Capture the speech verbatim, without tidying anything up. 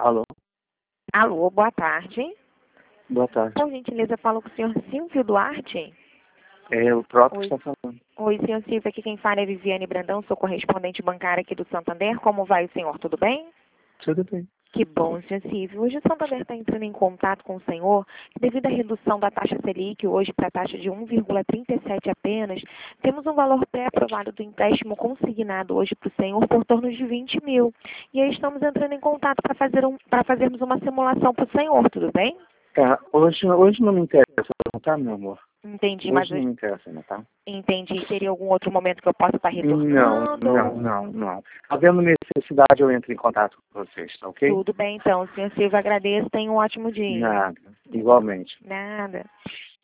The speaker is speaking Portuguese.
Alô? Alô, boa tarde. Boa tarde. Por gentileza, falo com o senhor Silvio Duarte. É o próprio Oi. que está falando. Oi, senhor Silvio, aqui quem fala é Viviane Brandão, sou correspondente bancária aqui do Santander. Como vai o senhor, tudo bem? Tudo bem. Que bom, senhor Silvio. Hoje o Santander está entrando em contato com o senhor, devido à redução da taxa Selic, hoje para a taxa de um vírgula trinta e sete apenas, temos um valor pré-aprovado do empréstimo consignado hoje para o senhor por torno de vinte mil. E aí estamos entrando em contato para fazer um, para fazermos uma simulação para o senhor, tudo bem? Tá, hoje, hoje não me interessa, não tá, meu amor? Entendi, mas Hoje não hoje... me interessa, não, tá? Entendi. Teria algum outro momento que eu possa estar Não, retornando? não, não, não. Havendo necessidade, eu entro em contato com vocês, tá ok? Tudo bem, então. Senhor Silvio, agradeço. Tenha um ótimo dia. Nada. Igualmente. Nada.